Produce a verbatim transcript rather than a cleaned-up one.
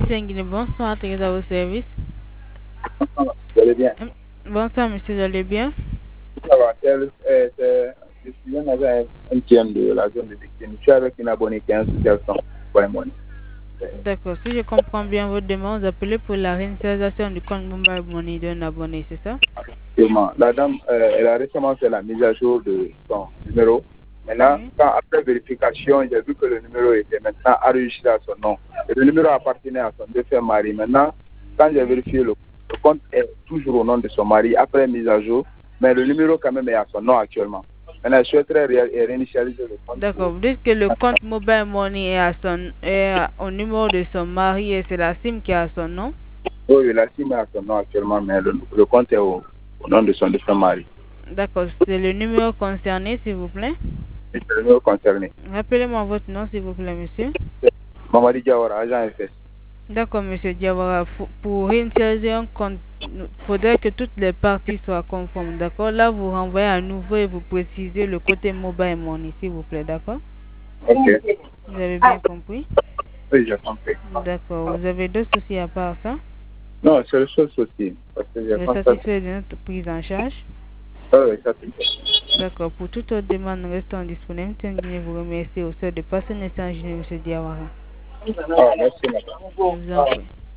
Tenguine, bonsoir, très à vos services. Vous allez bien? Bonsoir, monsieur, vous allez bien? Ça va. Je suis un agent interne de la zone de Bikini. Je suis avec une abonnée qui est en situation pour un money. D'accord, si je comprends bien votre demande, vous appelez pour la réinitialisation du compte Mobile Money d'un abonné, c'est ça? Effectivement. La dame, euh, elle a récemment fait la mise à jour de son numéro. Maintenant, Oui. quand après vérification, j'ai vu que le numéro était maintenant enregistré à son nom. Et le numéro appartenait à son défunt mari. Maintenant, quand j'ai vérifié, le, le compte est toujours au nom de son mari après mise à jour, mais le numéro quand même est à son nom actuellement. Maintenant, je souhaiterais ré réinitialiser le compte. D'accord, vous dites que le compte Mobile Money est, à son, est au numéro de son mari et c'est la SIM qui est à son nom? Oui, la SIM est à son nom actuellement, mais le, le compte est au, au nom de son défunt mari. D'accord, c'est le numéro concerné, s'il vous plaît. C'est le numéro concerné. Rappelez-moi votre nom, s'il vous plaît, monsieur. Mamadi Diawara, agent F S. D'accord, monsieur Diawara. Pour réinitialiser un compte, il faudrait que toutes les parties soient conformes. D'accord? Là, vous renvoyez à nouveau et vous précisez le côté Mobile Money, s'il vous plaît. D'accord? Ok. Vous avez bien compris? Oui, j'ai compris. D'accord. Vous avez d'autres soucis à part ça? Non, c'est le seul souci. Parce que j'ai Vous êtes constaté. satisfait de notre prise en charge? Oui, oui, satisfait. D'accord. Pour toute autre demande restant disponible, tenez vous remercier au sein de passer un échange, monsieur Diawara. Ah, merci, madame. Je vous en prie.